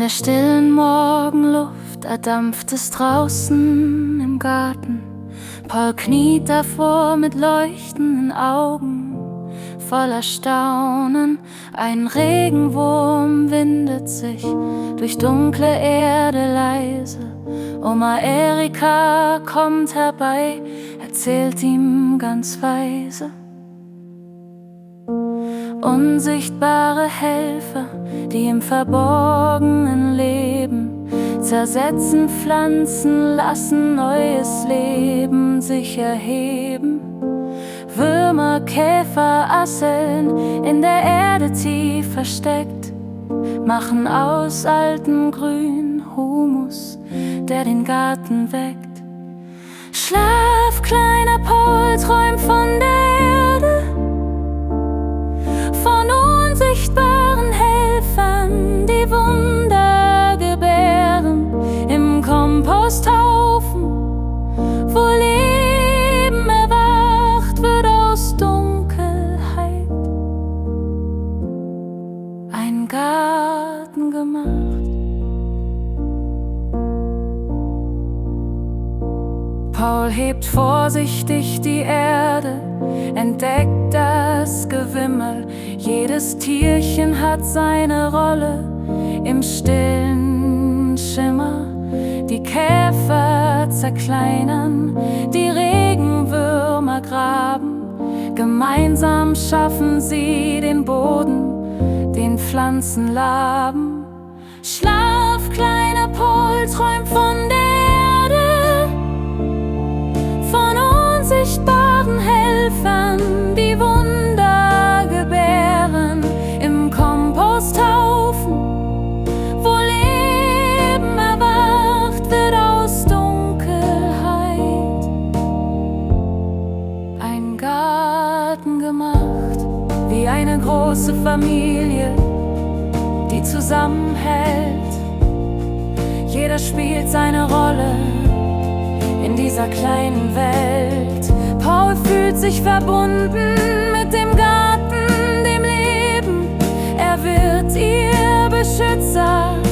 der stillen Morgenluft erdampft es draußen im Garten. Paul kniet davor mit leuchtenden Augen, voller Staunen. Ein Regenwurm windet sich durch dunkle Erde leise. Oma Erika kommt herbei, erzählt ihm ganz weise. Unsichtbare Helfer, die im Verborgenen leben, zersetzen Pflanzen, lassen neues Leben sich erheben. Würmer, Käfer, Asseln, in der Erde tief versteckt, machen aus altem Grün Humus, der den Garten weckt. Schlaf, kleiner Paul, träum von der Erde, von unsichtbaren Helfern, die Wunder gebären im Komposthaufen, wo Leben erwacht wird aus Dunkelheit. Ein Garten gemacht. Paul hebt vorsichtig die Erde, entdeckt das Gewimmel. Jedes Tierchen hat seine Rolle im stillen Schimmer. Die Käfer zerkleinern, die Regenwürmer graben. Gemeinsam schaffen sie den Boden, den Pflanzen laben. Schlaf, kleiner Paul, träum von der Erde, von unsichtbaren Helfern, die Wunder gebären im Komposthaufen, wo Leben erwacht wird aus Dunkelheit. Ein Garten gemacht, wie eine große Familie, die zusammenhält. Jeder spielt seine Rolle in dieser kleinen Welt. Paul fühlt sich verbunden mit dem Garten, dem Leben. Er wird ihr Beschützer,